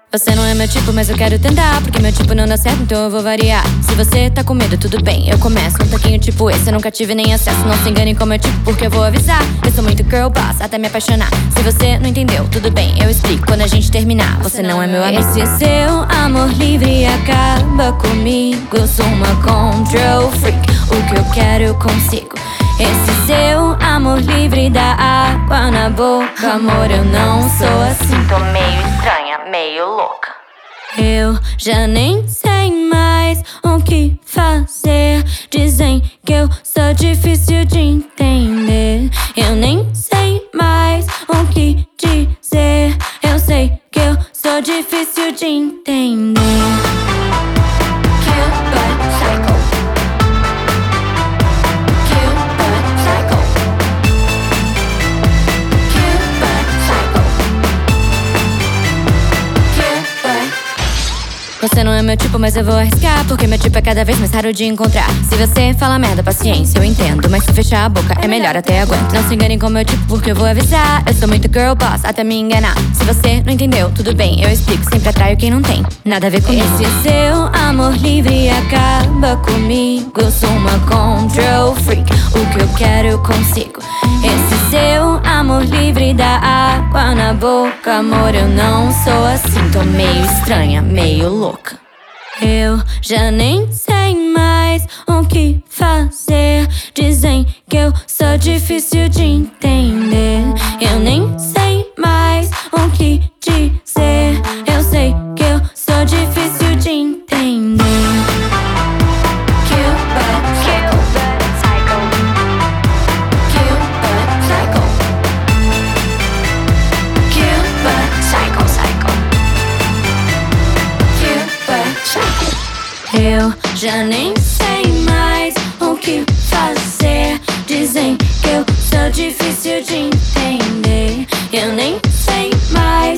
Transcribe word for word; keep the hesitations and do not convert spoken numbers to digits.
Você não é meu tipo, mas eu quero tentar, porque meu tipo não dá certo, então eu vou variar. Se você tá com medo, tudo bem, eu começo um taquinho tipo esse. Eu nunca tive nem acesso, não se engane com meu tipo, porque eu vou avisar. Eu sou muito girl boss, até me apaixonar. Se você não entendeu, tudo bem, eu explico quando a gente terminar. Você não é meu amigo. Esse seu amor livre acaba comigo. Eu sou uma control freak, o que eu quero eu consigo. Esse seu amor livre dá água na boca. Amor, eu não sou assim. Tô meio estranha, meio louca. Eu já nem sei mais o que fazer. Dizem que eu sou difícil de entender. Eu nem sei mais o que dizer. Eu sei que eu sou difícil de entender. Você não é meu tipo, mas eu vou arriscar, porque meu tipo é cada vez mais raro de encontrar. Se você fala merda, paciência, eu entendo, mas se fechar a boca é melhor, até aguento. Não se enganem com meu tipo, porque eu vou avisar. Eu sou muito girl boss, até me enganar. Se você não entendeu, tudo bem, eu explico. Sempre atraio quem não tem nada a ver comigo. Esse seu amor livre acaba comigo. Eu sou uma control freak, o que eu quero eu consigo. Esse seu amor livre dá água na boca. Amor, eu não sou assim. Tô meio estranha, meio louca. Eu já nem sei mais o que fazer. Dizem que eu sou difícil de entender. Eu nem sei mais o que dizer. Eu sei que eu sou difícil de entender. Eu já nem sei mais o que fazer. Dizem que eu sou difícil de entender. Eu nem sei mais